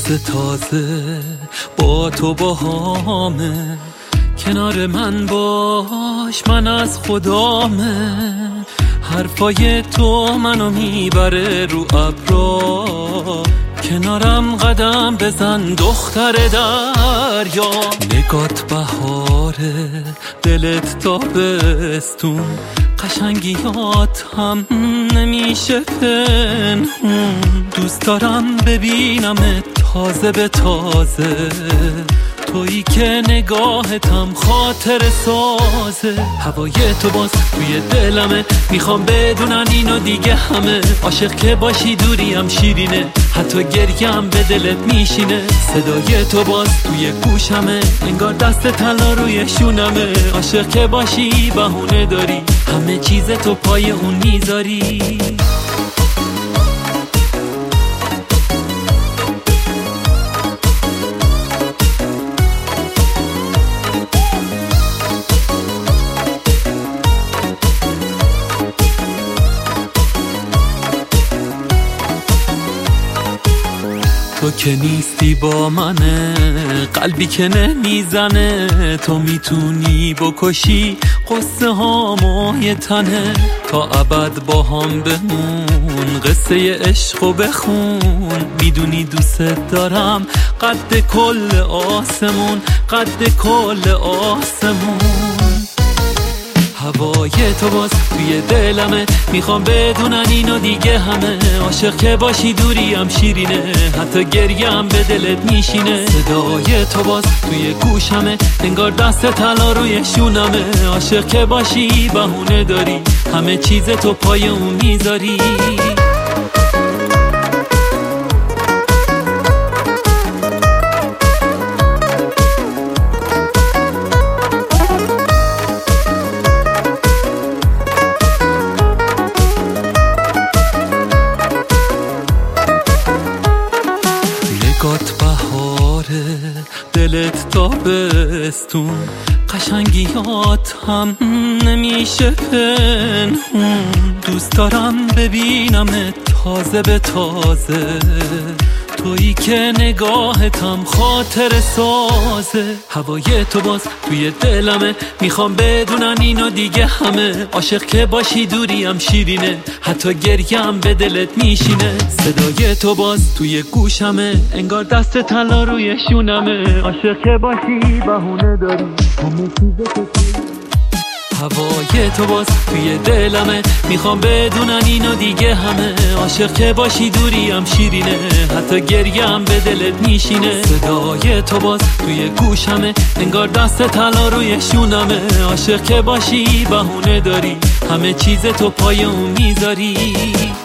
دست تازه با تو باهامه، کنار من باش من از خدامه. حرفای تو منو میبره رو ابرا، کنارم قدم بزن دختر دریا. نگات بهاره دلت تابستون، قشنگیات هم نمیشه پنهون. دوست دارم ببینم تازه به تازه، تویی که نگاهتم خاطر سازه. هوای تو باز توی دلمه، میخوام بدونن اینو دیگه همه. عاشق که باشی دوریم شیرینه، حتی گریم به دلت میشینه. صدای تو باز توی گوشمه، انگار دست طلا روی شونمه. عاشق که باشی بهونه داری، همه چیز تو پای اون میذاری. تو که نیستی با منه، قلبی که نمیزنه. تو میتونی بکشی قصه هامو یه تنه، تا ابد با هم بمون قصه عشقو بخون. میدونی دوست دارم قد کل آسمون، قد کل آسمون. هوای تو باز توی دلمه، میخوام بدونن اینو دیگه همه. عاشق که باشی دوریم شیرینه، حتی گریم به دلت میشینه. صدای تو باز توی گوشمه، انگار دست طلا روی شونمه. عاشق که باشی بهونه داری، همه چیز تو پای اون میذاری. نگات بهاره دلت تابستون، قشنگیات هم نمیشه پنهون. دوست دارم ببینم تازه به تازه، تویی که نگاهتم خاطر سازه. هوای تو باز توی دلمه، میخوام بدونن اینو دیگه همه. عاشق که باشی دوریم شیرینه، حتی گریم به دلت میشینه. صدای تو باز توی گوشمه، انگار دست طلا روی شونمه. عاشق که باشی بهونه داری، همه چیز تو. هوای تو باز توی دلمه، میخوام بدونن اینو دیگه همه. عاشق که باشی دوریم شیرینه، حتی گریم به دلت میشینه. صدای تو باز توی گوشمه، انگار دست طلا روی شونمه. عاشق که باشی بهونه داری، همه چیز تو پای اون میذاری.